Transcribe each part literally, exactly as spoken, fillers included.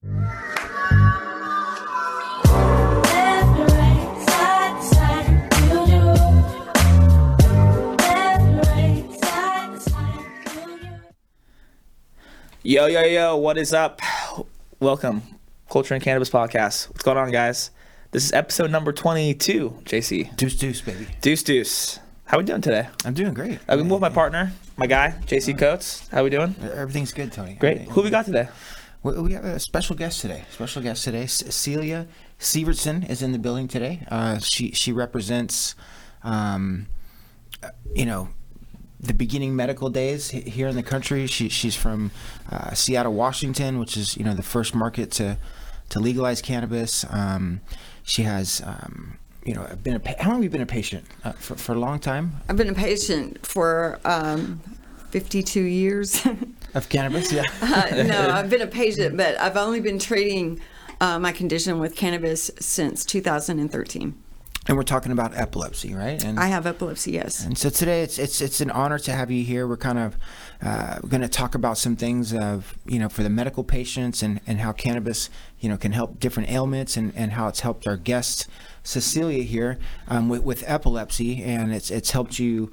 Yo, yo, yo, what is up? Welcome, Culture and Cannabis Podcast. What's going on, guys? This is episode number twenty-two, J C. Deuce, deuce, baby. Deuce, deuce. How we doing today? I'm doing great. I've been with my partner, my guy, J C Coates. How we doing? Everything's good, Tony. Great. Who we got today? We, we have a special guest today. Special guest today. C- Celia Sievertson is in the building today. Uh, she she represents, um, you know, the beginning medical days here in the country. She she's from uh, Seattle, Washington, which is, you know, the first market to to legalize cannabis. Um, she has, um, you know, been a how long have you been a patient uh, for for a long time? I've been a patient for um, fifty-two years. Of cannabis, yeah. uh, no, I've been a patient, but I've only been treating uh, my condition with cannabis since two thousand thirteen. And we're talking about epilepsy, right? And I have epilepsy, yes. And so today, it's it's it's an honor to have you here. We're kind of uh, going to talk about some things of, you know, for the medical patients and, and how cannabis, you know, can help different ailments and, and how it's helped our guest Cecilia here um, with, with epilepsy, and it's it's helped you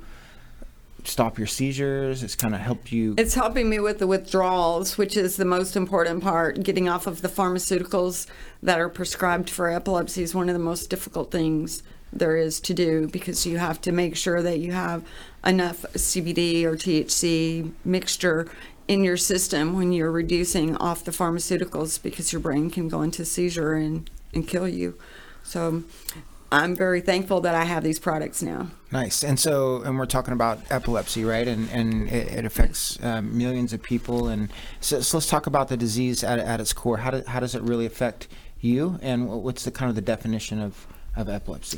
stop your seizures. It's kind of helped you. It's helping me with the withdrawals, which is the most important part. Getting off of the pharmaceuticals that are prescribed for epilepsy is one of the most difficult things there is to do, because you have to make sure that you have enough C B D or T H C mixture in your system when you're reducing off the pharmaceuticals, because your brain can go into seizure and, and kill you. So I'm very thankful that I have these products now. Nice. And so, and we're talking about epilepsy, right? And and it, it affects um, millions of people. And so, so let's talk about the disease at, at its core. How, do, how does it really affect you? And what's the kind of the definition of, of epilepsy?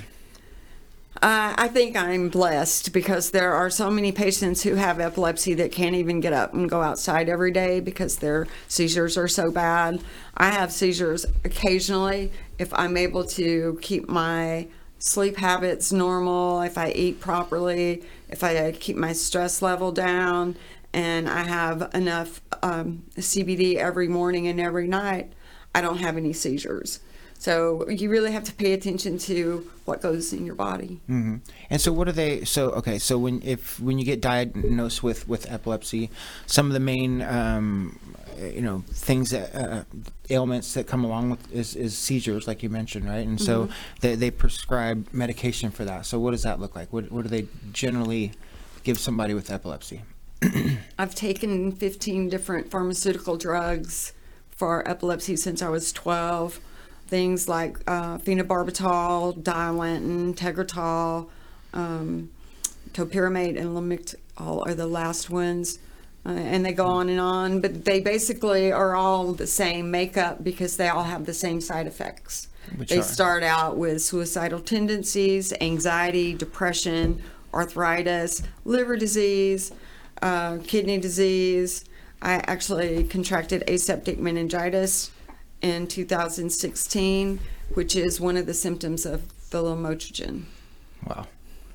Uh, I think I'm blessed, because there are so many patients who have epilepsy that can't even get up and go outside every day because their seizures are so bad. I have seizures occasionally if I'm able to keep my sleep habits normal, if I eat properly, if I keep my stress level down, and I have enough um, C B D every morning and every night, I don't have any seizures. So you really have to pay attention to what goes in your body. Mm-hmm. And so what are they, so, okay, so when if when you get diagnosed with, with epilepsy, some of the main, um, you know, things that, uh, ailments that come along with is, is seizures, like you mentioned, right? And so mm-hmm. they, they prescribe medication for that. So what does that look like? What, what do they generally give somebody with epilepsy? I've taken fifteen different pharmaceutical drugs for epilepsy since I was twelve. Things like uh, phenobarbital, Dilantin, Tegretol, um, topiramate, and Lamictal are the last ones. Uh, and they go on and on, but they basically are all the same makeup because they all have the same side effects. Which they are? Start out with suicidal tendencies, anxiety, depression, arthritis, liver disease, uh, kidney disease. I actually contracted aseptic meningitis in two thousand sixteen, which is one of the symptoms of phelomotrogen. Wow.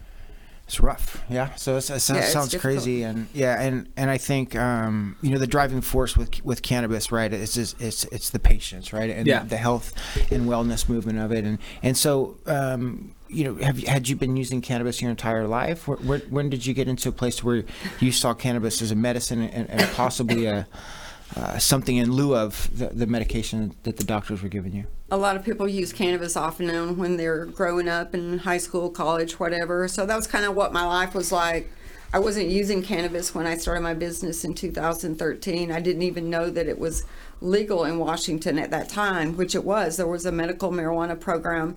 It's rough. Yeah. So it's, it sounds, yeah, sounds crazy. And yeah. And, and I think, um, you know, the driving force with, with cannabis, right. It's just, it's, it's the patients, right. And yeah. the health and wellness movement of it. And, and so, um, you know, have you, had you been using cannabis your entire life? Where, where, when did you get into a place where you saw cannabis as a medicine and, and possibly a, Uh, something in lieu of the, the medication that the doctors were giving you? A lot of people use cannabis off and on when they're growing up in high school, college, whatever. So that was kind of what my life was like. I wasn't using cannabis when I started my business in two thousand thirteen. I didn't even know that it was legal in Washington at that time, which it was. There was a medical marijuana program,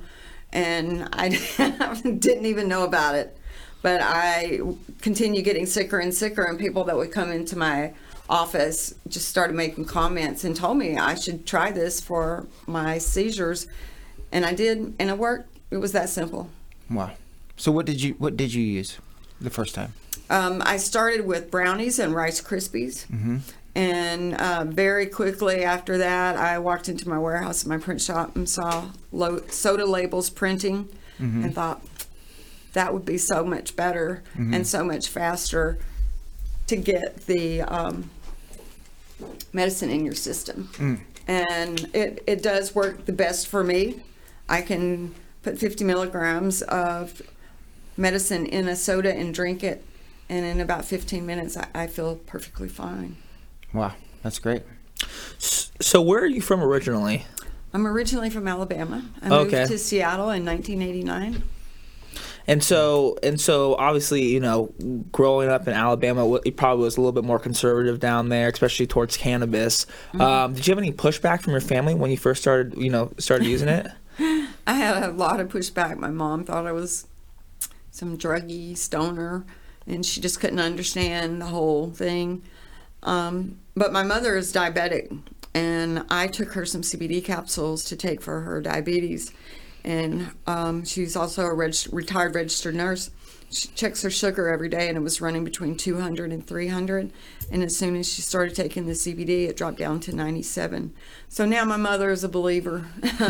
and I didn't even know about it. But I continued getting sicker and sicker, and people that would come into my office just started making comments and told me I should try this for my seizures, and I did, and it worked. It was that simple. Wow. So what did you what did you use the first time? Um, I started with brownies and Rice Krispies, mm-hmm. and uh, very quickly after that, I walked into my warehouse in my print shop and saw lo- soda labels printing, mm-hmm. and thought that would be so much better mm-hmm. and so much faster to get the um, medicine in your system. Mm. and it, it does work the best for me. I can put fifty milligrams of medicine in a soda and drink it, and in about fifteen minutes, I, I feel perfectly fine. Wow, that's great. So where are you from originally? I'm originally from Alabama. I moved Okay. to Seattle in nineteen eighty-nine. And so, and so, obviously, you know, growing up in Alabama, it probably was a little bit more conservative down there, especially towards cannabis. Mm-hmm. Um, did you have any pushback from your family when you first started, you know, started using it? I had a lot of pushback. My mom thought I was some druggy stoner, and she just couldn't understand the whole thing. Um, but my mother is diabetic, and I took her some C B D capsules to take for her diabetes. And um, she's also a reg- retired registered nurse. She checks her sugar every day, and it was running between two hundred and three hundred. And as soon as she started taking the C B D, it dropped down to ninety-seven. So now my mother is a believer.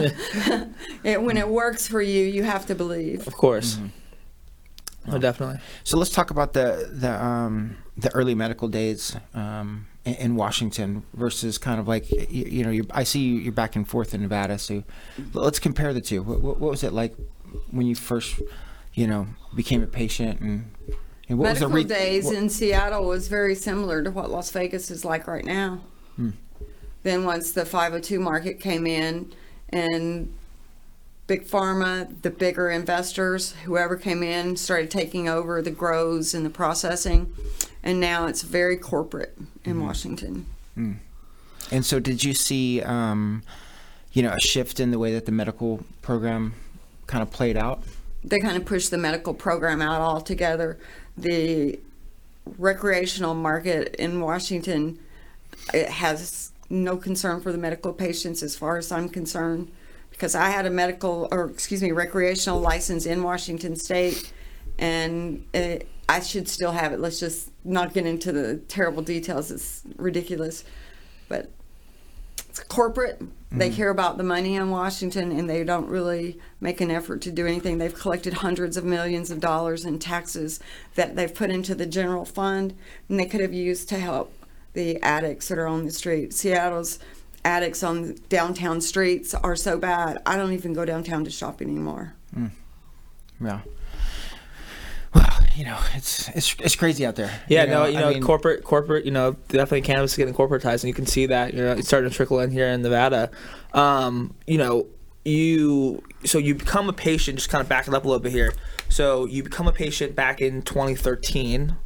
it, when it works for you, you have to believe. Of course. Mm-hmm. Oh, definitely. So let's talk about the the um, the early medical days um, in, in Washington versus kind of like you, you know you're, I see you, you're back and forth in Nevada. So let's compare the two. What, what, what was it like when you first you know became a patient and, and what Medical was the re- days what, in Seattle was very similar to what Las Vegas is like right now. Hmm. Then once the five oh two market came in and Big Pharma, the bigger investors, whoever came in, started taking over the grows and the processing. And now it's very corporate in mm-hmm. Washington. Mm. And so did you see, um, you know, a shift in the way that the medical program kind of played out? They kind of pushed the medical program out altogether. The recreational market in Washington, it has no concern for the medical patients as far as I'm concerned. Because I had a medical, or excuse me, recreational license in Washington State, and it, I should still have it. Let's just not get into the terrible details. It's ridiculous. But it's corporate. Mm-hmm. They care about the money in Washington, and they don't really make an effort to do anything. They've collected hundreds of millions of dollars in taxes that they've put into the general fund, and they could have used to help the addicts that are on the street. Seattle's addicts on downtown streets are so bad. I don't even go downtown to shop anymore. Mm. Yeah. Well, you know, it's it's it's crazy out there. Yeah, you know, no, you know, I mean, corporate, corporate, you know, definitely cannabis is getting corporatized, and you can see that, you know, it's starting to trickle in here in Nevada. Um, you know, you, so you become a patient, just kind of back it up a little bit here. So you become a patient back in twenty thirteen,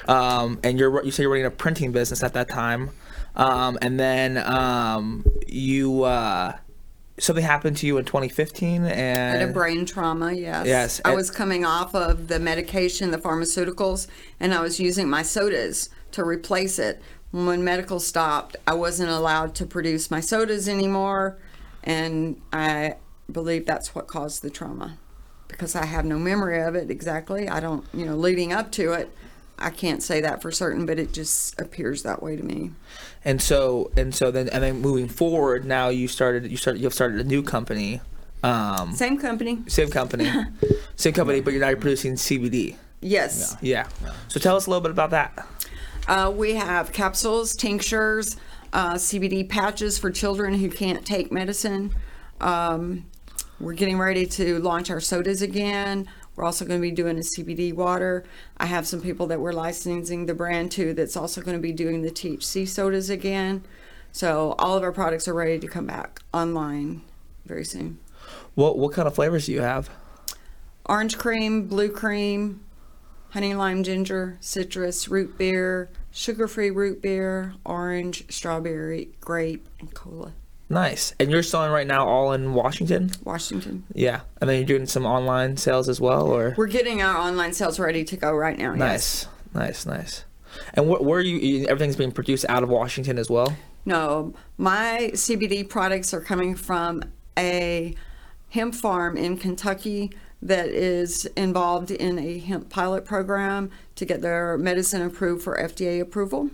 um, and you're, you say you're running a printing business at that time. Um, and then um, you uh, something happened to you in twenty fifteen, and I had a brain trauma. Yes. Yes. I was coming off of the medication, the pharmaceuticals, and I was using my sodas to replace it. When medical stopped, I wasn't allowed to produce my sodas anymore, and I believe that's what caused the trauma, because I have no memory of it exactly. I don't, you know, leading up to it, I can't say that for certain, but it just appears that way to me. And so, and so then, and then moving forward, now you started, you started, you've started a new company. Um, Same company. Same company. Same company, but you're now producing C B D. Yes. Yeah. yeah. So tell us a little bit about that. Uh, we have capsules, tinctures, uh, C B D patches for children who can't take medicine. Um, we're getting ready to launch our sodas again. We're also going to be doing a C B D water. I have some people that we're licensing the brand to that's also going to be doing the T H C sodas again. So all of our products are ready to come back online very soon. What what kind of flavors do you have? Orange cream, blue cream, honey lime ginger, citrus, root beer, sugar-free root beer, orange, strawberry, grape, and cola. Nice. And you're selling right now all in Washington? Washington. Yeah. And then you're doing some online sales as well, or? We're getting our online sales ready to go right now. Nice. Yes. Nice, nice. And wh- where are you, everything's being produced out of Washington as well? No, my C B D products are coming from a hemp farm in Kentucky that is involved in a hemp pilot program to get their medicine approved for F D A approval.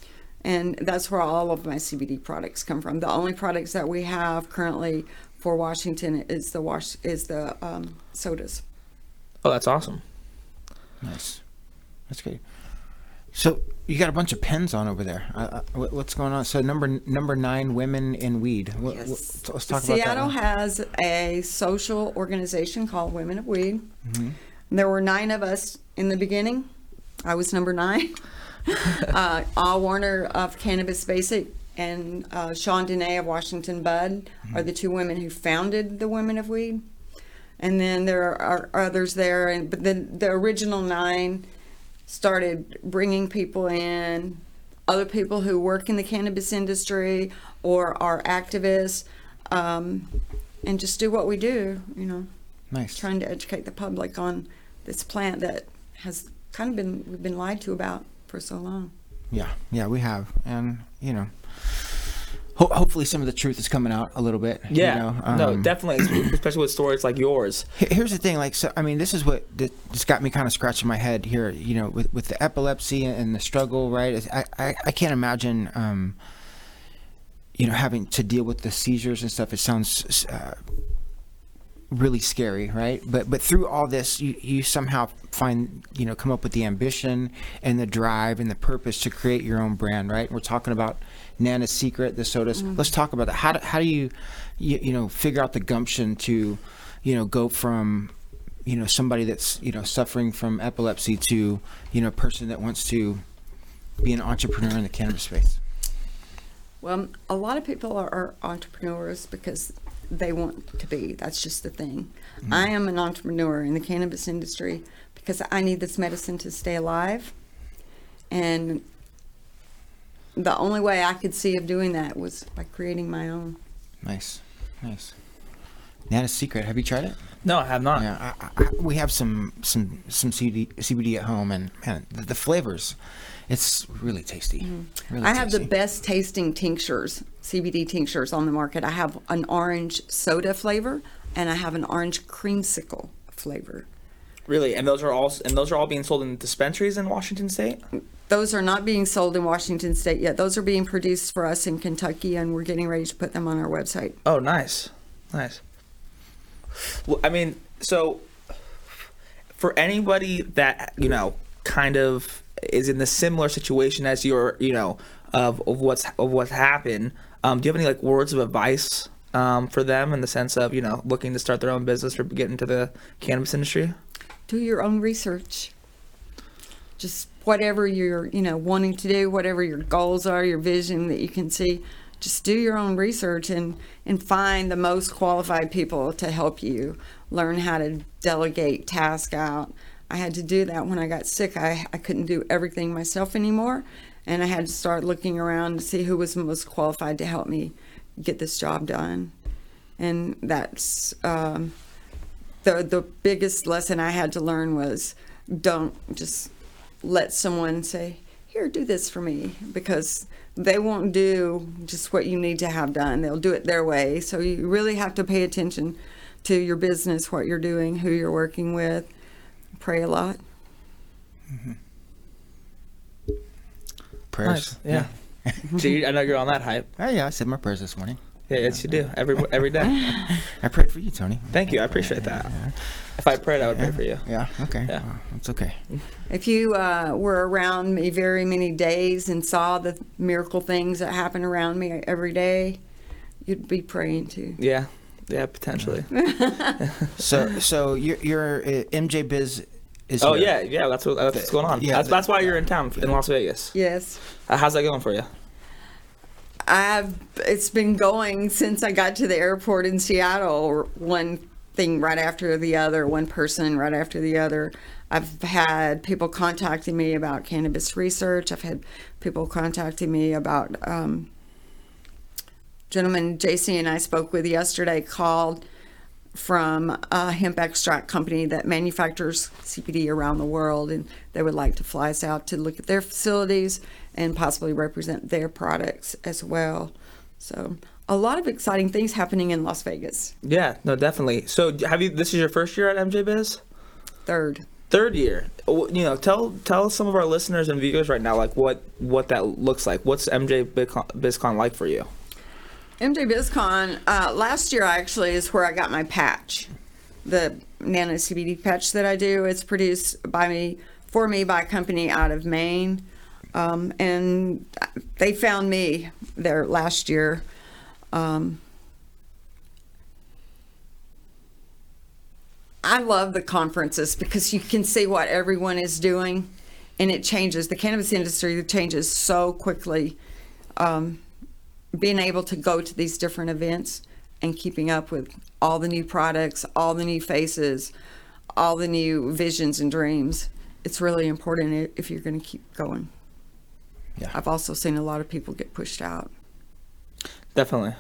And that's where all of my C B D products come from. The only products that we have currently for Washington is the wash is the um, sodas. Oh, that's awesome. Nice. That's great. So you got a bunch of pens on over there. Uh, uh, what- what's going on? So number number nine, women in weed. What, what, Yes. let's talk Seattle about that. has a social organization called Women of Weed. There were nine of us in the beginning. I was number nine. uh, Al Warner of Cannabis Basic and uh, Sean Dene of Washington Bud are the two women who founded the Women of Weed. And then there are others there, and but then the original nine started bringing people in, other people who work in the cannabis industry or are activists, um, and just do what we do, you know, Nice. trying to educate the public on this plant that has kind of been, we've been lied to about for so long. Yeah, yeah, we have, and you know, ho- hopefully some of the truth is coming out a little bit. you Yeah, know, no, um, definitely, especially with stories like yours. Here- Here's the thing, like, so I mean, this is what th- just got me kind of scratching my head here. You know, with with the epilepsy and the struggle, right? It's- I I, I can't imagine, um, you know, having to deal with the seizures and stuff. It sounds uh, really scary, right? But but through all this, you you somehow find, you know, come up with the ambition and the drive and the purpose to create your own brand, right? We're talking about Nana's Secret, the sodas. Let's talk about that. How do, how do you, you you know figure out the gumption to, you know, go from, you know, somebody that's, you know, suffering from epilepsy to, you know, a person that wants to be an entrepreneur in the cannabis space? Well, a lot of people are, are entrepreneurs because they want to be. That's just the thing. I am an entrepreneur in the cannabis industry because I need this medicine to stay alive. And the only way I could see of doing that was by creating my own. Nice, nice. Nana's Secret. Have you tried it? No, I have not. Yeah, I, I, we have some some some C B D, C B D at home, and man, the, the flavors, it's really tasty. Really I have the tasty. best tasting tinctures, C B D tinctures on the market. I have an orange soda flavor and I have an orange creamsicle flavor. Really, and those are all and those are all being sold in dispensaries in Washington State. Those are not being sold in Washington State yet. Those are being produced for us in Kentucky, and we're getting ready to put them on our website. Oh, nice, nice. Well, I mean, so for anybody that, you know, kind of is in the similar situation as your, you know, of, of what's of what's happened, um, do you have any like words of advice um, for them in the sense of, you know, looking to start their own business or get into the cannabis industry? Do your own research. Just whatever you're, you know, wanting to do, whatever your goals are, your vision that you can see, just do your own research and, and find the most qualified people to help you learn how to delegate tasks out. I had to do that when I got sick. I, I couldn't do everything myself anymore, and I had to start looking around to see who was most qualified to help me get this job done. And that's um, the the biggest lesson I had to learn was don't just let someone say, here, do this for me, because they won't do just what you need to have done. They'll do it their way. So you really have to pay attention to your business, what you're doing, who you're working with. Pray a lot. Prayers. Nice. Yeah. So you, I know you're on that hype. Oh yeah, I said my prayers this morning. Yeah, yes, you do every every day. I prayed for you, Tony. Thank you. I appreciate that. If I prayed, I would pray for you. Yeah. Okay. Yeah. Well, it's okay. If you uh, were around me very many days and saw the miracle things that happen around me every day, you'd be praying too. Yeah. Yeah, potentially. So so your your uh, M J Biz is. Oh here. yeah, yeah. That's what that's what's going on. Yeah, that's, the- that's why you're in town in Las Vegas. Yes. Uh, how's that going for you? I've it's been going since I got to the airport in Seattle, one thing right after the other, one person right after the other. I've had people contacting me about cannabis research. I've had people contacting me about um, gentleman J C and I spoke with yesterday called from a hemp extract company that manufactures C B D around the world, and they would like to fly us out to look at their facilities and possibly represent their products as well. So a lot of exciting things happening in Las Vegas. Yeah, no, definitely. So have you? This is your first year at M J Biz? Third. Third year. Oh, you know, tell tell some of our listeners and viewers right now, like what what that looks like. What's M J BizCon like for you? M J BizCon, uh, last year actually is where I got my patch. The Nano C B D patch that I do, it's produced by me, for me, by a company out of Maine. Um, and they found me there last year. Um, I love the conferences because you can see what everyone is doing, and it changes. The cannabis industry changes so quickly. Um, being able to go to these different events and keeping up with all the new products, all the new faces, all the new visions and dreams, it's really important if you're going to keep going. Yeah. I've also seen a lot of people get pushed out. Definitely.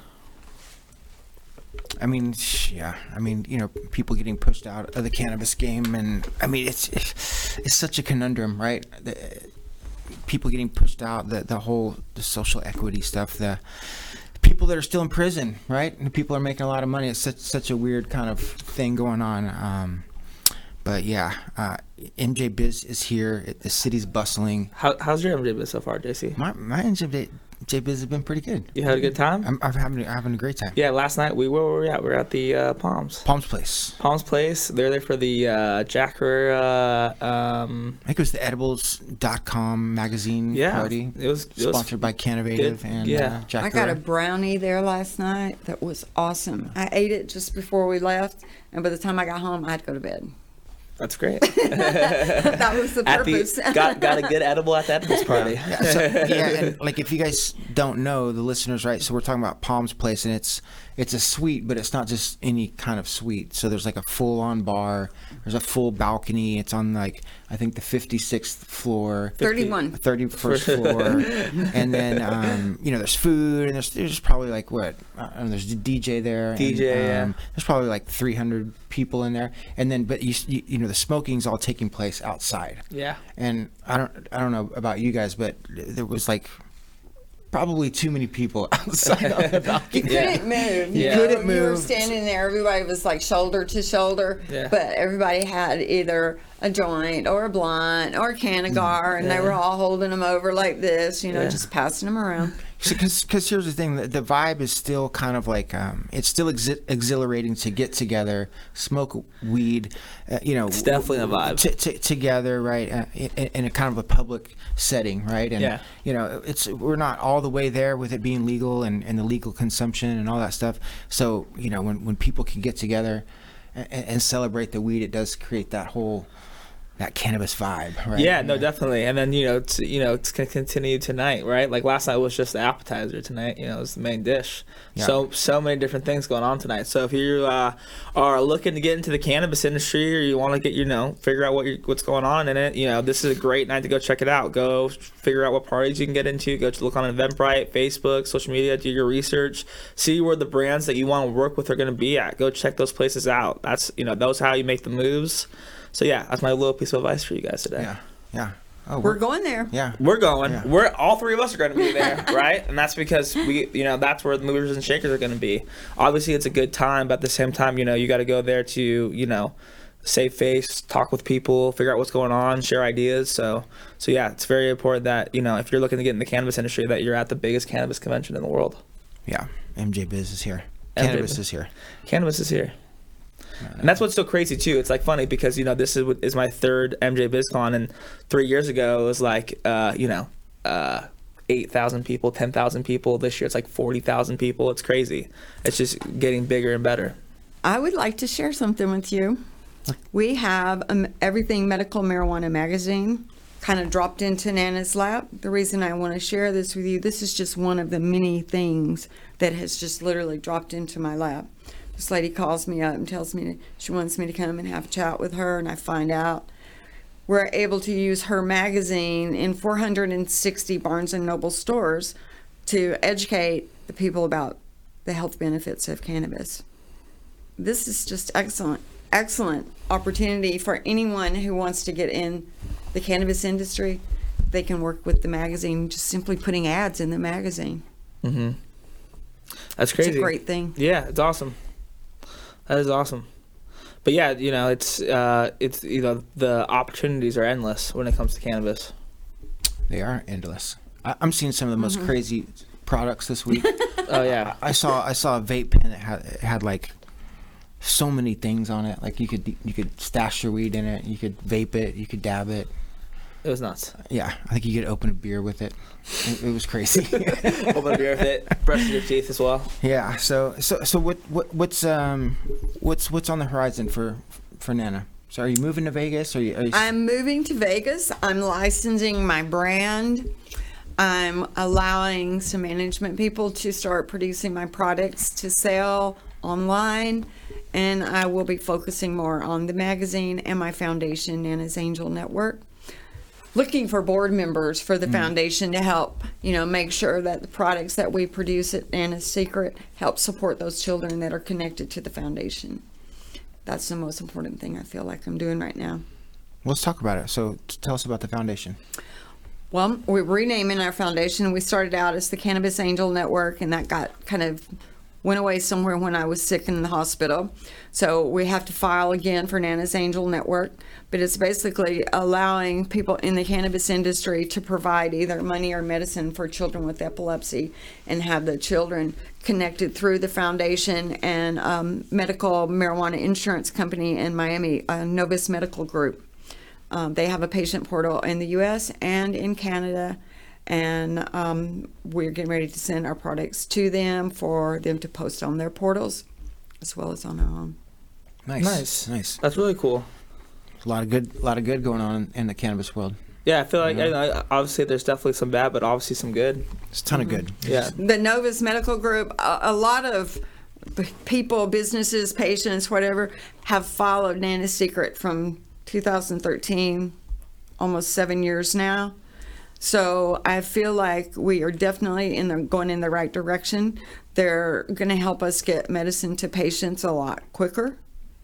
I mean, sh- yeah. I mean, you know, people getting pushed out of the cannabis game, and I mean, it's it's, it's such a conundrum, right? The, people getting pushed out, the the whole the social equity stuff, the people that are still in prison, right? And people are making a lot of money. It's such such a weird kind of thing going on. Um, but yeah, uh, M J Biz is here. It, the city's bustling. How, how's your M J Biz so far, J C? My my M J Biz has been pretty good. You had a good time? I'm, I'm having I'm having a great time. Yeah, last night we where were we at? We were at the uh, Palms. Palms Place. Palms Place. They're there for the uh, Jack Herrera. Uh, um, I think it was the edibles dot com magazine yeah, party. it was it was Sponsored by Cannovative good. and Yeah. uh, Jack I got a Herrera. brownie there last night that was awesome. I ate it just before we left, and by the time I got home, I had to go to bed. That's great. That was the At the, purpose. got got a good edible at the edibles party. Yeah, so, yeah, and like if you guys don't know, the listeners, right? So we're talking about Palms Place, and it's it's a suite, but it's not just any kind of suite. So there's like a full-on bar. There's a full balcony. It's on like I think the fifty-sixth floor. thirty-one. thirty-first floor, and then um, you know there's food, and there's there's probably like what I don't know, there's a D J there. D J, and, yeah. um, there's probably like three hundred people in there, and then but you you, you know the smoking's all taking place outside. Yeah. And I don't I don't know about you guys, but there was like probably too many people outside on the balcony. You couldn't move. You Yeah. know, Couldn't You were move. standing there. Everybody was like shoulder to shoulder. Yeah. But everybody had either a joint or a blunt or a can of gar, and they Yeah. were all holding them over like this, you know, Yeah. just passing them around. Because here's the thing, the, the vibe is still kind of like, um, it's still exi- exhilarating to get together, smoke weed, uh, you know. It's definitely a vibe. T- t- together, right, uh, in, in a kind of a public setting, right? And, Yeah. you know, it's we're not all the way there with it being legal and, and the legal consumption and all that stuff. So, you know, when, when people can get together and, and celebrate the weed, it does create that whole, that cannabis vibe, right? Yeah, no, definitely. And then you know, it's you know, it's gonna continue tonight, right? Like last night was just the appetizer. Tonight, you know, is the main dish. Yeah. So so many different things going on tonight. So if you uh, are looking to get into the cannabis industry, or you want to get you know figure out what you what's going on in it, you know, this is a great night to go check it out. Go figure out what parties you can get into. Go to look on Eventbrite, Facebook, social media, do your research, see where the brands that you want to work with are going to be at. Go check those places out. That's you know, those how you make the moves. So yeah, that's my little piece of advice for you guys today. Yeah, yeah. Oh, We're going there. Yeah. We're going. Yeah. We're all three of us are going to be there, right? And that's because we, you know, that's where the movers and shakers are going to be. Obviously, it's a good time, but at the same time, you know, you got to go there to, you know, save face, talk with people, figure out what's going on, share ideas. So, so yeah, it's very important that you know if you're looking to get in the cannabis industry, that you're at the biggest cannabis convention in the world. Yeah, M J Biz is here. M J Cannabis Biz. is here. Cannabis is here. And that's what's so crazy too. It's like funny because you know this is what is my third M J BizCon, and three years ago it was like uh, you know uh, eight thousand people, ten thousand people. This year it's like forty thousand people. It's crazy. It's just getting bigger and better. I would like to share something with you. We have um, Everything Medical Marijuana magazine kind of dropped into Nana's lap. The reason I want to share this with you, this is just one of the many things that has just literally dropped into my lap. This lady calls me up and tells me she wants me to come and have a chat with her, and I find out we're able to use her magazine in four hundred sixty Barnes and Noble stores to educate the people about the health benefits of cannabis. This is just excellent, excellent opportunity for anyone who wants to get in the cannabis industry. They can work with the magazine, just simply putting ads in the magazine. Mm-hmm. That's crazy. It's a great thing. Yeah, it's awesome. That is awesome. But yeah, you know, it's uh, it's you know the opportunities are endless when it comes to cannabis. They are endless. I, I'm seeing some of the most Mm-hmm. crazy products this week. Oh yeah. I saw I saw a vape pen that had it had like so many things on it. Like you could you could stash your weed in it. You could vape it. You could dab it. It was nuts. Yeah, I think you could open a beer with it. It, it was crazy. Open a beer with it, brushing your teeth as well. Yeah. So so so what what what's um what's what's on the horizon for for Nana? So are you moving to Vegas? Or are you, are you... I'm moving to Vegas. I'm licensing my brand. I'm allowing some management people to start producing my products to sell online. And I will be focusing more on the magazine and my foundation, Nana's Angel Network. Looking for board members for the mm. foundation to help, you know, make sure that the products that we produce at Nana's Secret help support those children that are connected to the foundation. That's the most important thing I feel like I'm doing right now. Let's talk about it. So t- tell us about the foundation. Well, we're renaming our foundation. We started out as the Cannabis Angel Network, and that got kind of went away somewhere when I was sick in the hospital. So we have to file again for Nana's Angel Network. But it's basically allowing people in the cannabis industry to provide either money or medicine for children with epilepsy and have the children connected through the foundation and um, medical marijuana insurance company in Miami, uh, Novus Medical Group. Um, they have a patient portal in the U S and in Canada. And um, we're getting ready to send our products to them for them to post on their portals as well as on our own. Nice, Nice. nice. That's really cool. A lot of good, a lot of good going on in the cannabis world. Yeah, I feel like Yeah. I, I, obviously there's definitely some bad, but obviously some good. It's a ton of good. Yeah. The Novus Medical Group, a, a lot of b- people, businesses, patients, whatever, have followed Nana's Secret from two thousand thirteen, almost seven years now. So I feel like we are definitely in the, going in the right direction. They're going to help us get medicine to patients a lot quicker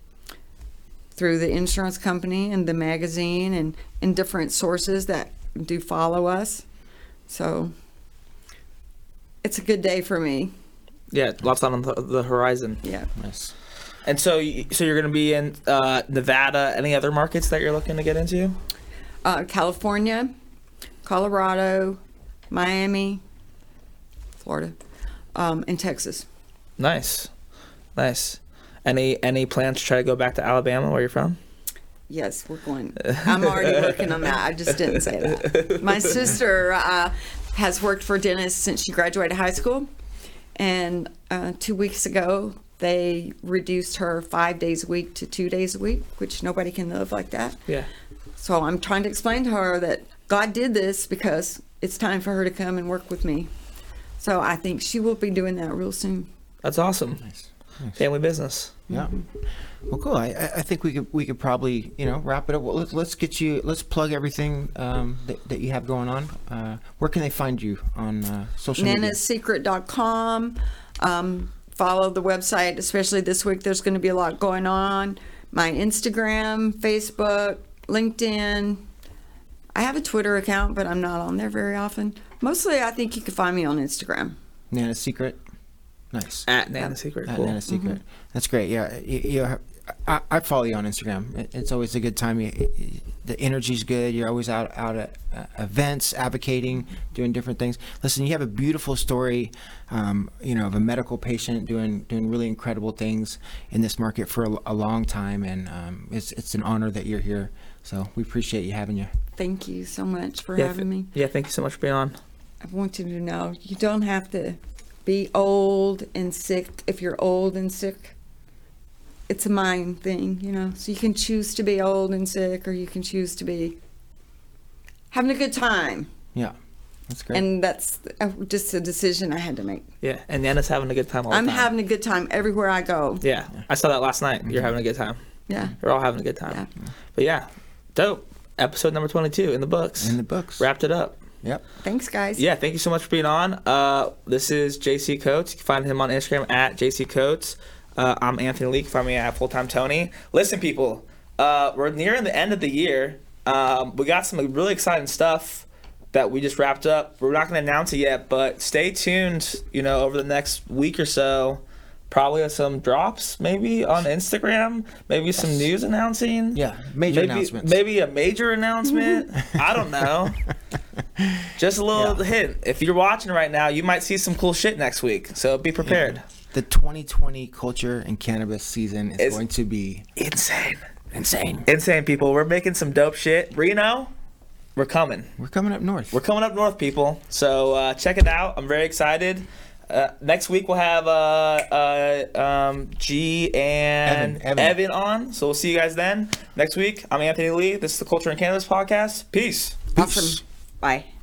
through the insurance company and the magazine and, and different sources that do follow us. So it's a good day for me. Yeah, lots on the, the horizon. Yeah. Nice. And so, you- so you're going to be in uh, Nevada. Any other markets that you're looking to get into? Uh, California, Colorado, Miami, Florida, um, and Texas. Nice, nice. Any any plans to try to go back to Alabama, where you're from? Yes, we're going. I'm already working on that. I just didn't say that. My sister uh, has worked for dentists since she graduated high school. And uh, two weeks ago, they reduced her five days a week to two days a week, which nobody can live like that. Yeah. So I'm trying to explain to her that God did this because it's time for her to come and work with me. So I think she will be doing that real soon. That's awesome. Nice. Nice. Family business. Yeah. Well, cool. I, I I think we could we could probably you know wrap it up. Well, let's let's get you let's plug everything um, that that you have going on. Uh, where can they find you on uh, social media? nanas secret dot com. Um, follow the website, especially this week. There's going to be a lot going on. My Instagram, Facebook, LinkedIn. I have a Twitter account, but I'm not on there very often. Mostly, I think you can find me on Instagram. Nana's Secret. Nice. At Nana's Secret. At Cool. Nana's Secret. That's great. Yeah, you, you, I, I follow you on Instagram. It, it's always a good time. You, it, the energy's good. You're always out out at uh, events, advocating, doing different things. Listen, you have a beautiful story, um, you know, of a medical patient doing doing really incredible things in this market for a, a long time, and um, it's it's an honor that you're here. So we appreciate you having you. Thank you so much for Yeah, having me. Yeah, thank you so much for being on. I want you to know you don't have to be old and sick if you're old and sick. It's a mind thing, you know. So you can choose to be old and sick, or you can choose to be having a good time. Yeah, that's great. And that's uh, just a decision I had to make. Yeah, and Nana's having a good time all I'm the time. having a good time everywhere I go. Yeah, I saw that last night. You're having a good time. Yeah. We're all having a good time. Yeah. But yeah, dope. Episode number twenty-two in the books. In the books. Wrapped it up. Yep. Thanks, guys. Yeah, thank you so much for being on. Uh, this is J C Coates. You can find him on Instagram at J C Coates. Uh, I'm Anthony Lee. You can find me at Fulltime Tony. Listen, people, uh, we're nearing the end of the year. Um, we got some really exciting stuff that we just wrapped up. We're not going to announce it yet, but stay tuned. You know, over the next week or so, probably some drops maybe on Instagram, maybe some news announcing. Yeah, major maybe, announcements. Maybe a major announcement. I don't know. Just a little Yeah. hint. If you're watching right now, you might see some cool shit next week. So be prepared. The twenty twenty culture and cannabis season is It's- going to be Insane. insane. Insane, people. We're making some dope shit. Reno, we're coming. We're coming up north. We're coming up north, people. So uh, check it out. I'm very excited. Uh, next week we'll have uh, uh, um, G and Evan, Evan. Evan on. So we'll see you guys then. Next week, I'm Anthony Lee. This is the Culture and Cannabis Podcast. Peace. Awesome. Bye.